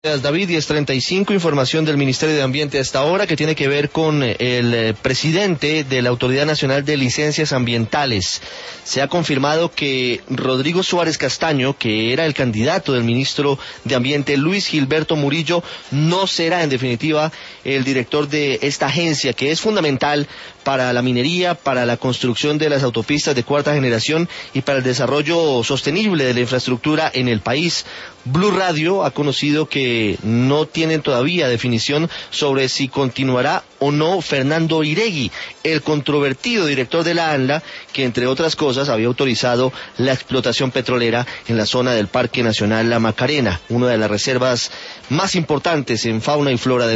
David, 10:35, información del Ministerio de Ambiente a esta hora que tiene que ver con el presidente de la Autoridad Nacional de Licencias Ambientales. Se ha confirmado que Rodrigo Suárez Castaño, que era el candidato del ministro de Ambiente Luis Gilberto Murillo, no será en definitiva el director de esta agencia que es fundamental para la minería, para la construcción de las autopistas de cuarta generación y para el desarrollo sostenible de la infraestructura en el país. Blue Radio ha conocido que no tienen todavía definición sobre si continuará o no Fernando Iregui, el controvertido director de la ANLA, que entre otras cosas había autorizado la explotación petrolera en la zona del Parque Nacional La Macarena, una de las reservas más importantes en fauna y flora del